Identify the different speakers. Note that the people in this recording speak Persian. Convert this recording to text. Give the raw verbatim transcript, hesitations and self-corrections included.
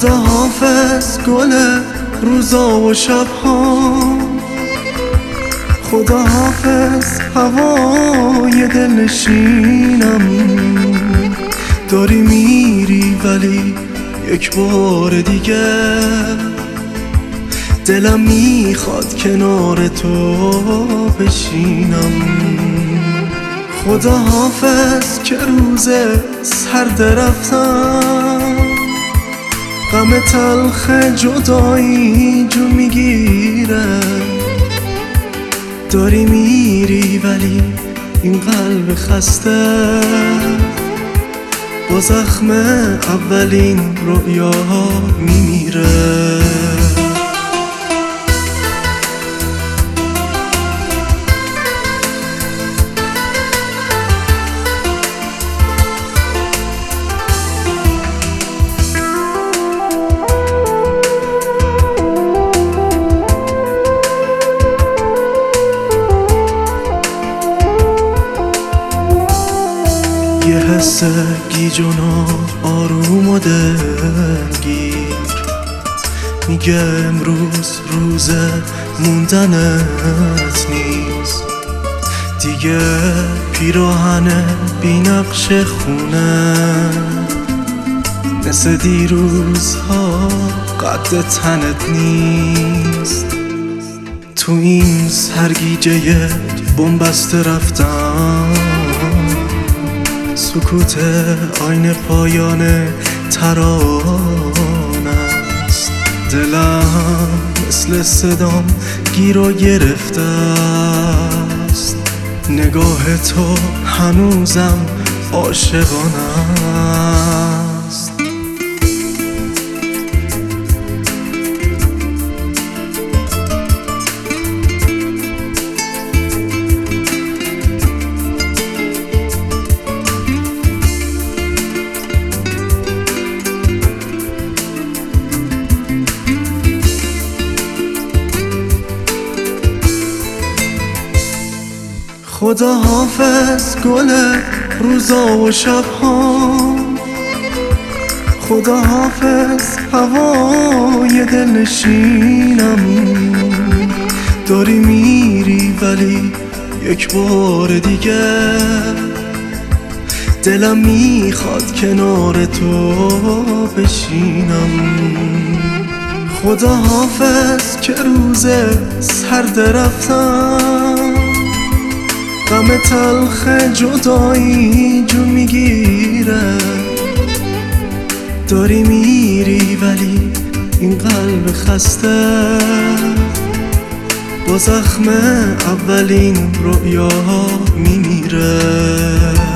Speaker 1: خدا حافظ گل روزا و شبها، خدا حافظ هوای دلنشینم. داری میری ولی یک بار دیگه دلم میخواد کنار تو بشینم. خدا حافظ که روز سرد رفتم، غم تلخ جدایی جو میگیره. داری میری ولی این قلب خسته با زخم اولین رؤیاها میمیره. یه حس گیج و آروم و دلگیر میگه امروز روز موندنت نیست دیگه. پیراهن بی نقش خونه مثل دیروزها قد تنت نیست. تو این سرگیجه بنبسته رفتم، سکوت آینه پایان ترانه است. دلم مثل صدام گیر و گرفته است، نگاه تو هنوزم عاشقانه است. خدا حافظ گل روزا و شبها، خدا حافظ هوای دلنشینم. داری میری ولی یک بار دیگه دلم میخواد کنار تو بشینم. خدا حافظ که روز سرد رفتم، غم تلخ جدایی جو میگیره. داری میری ولی این قلب خسته با زخم اولین رؤیاها میمیره.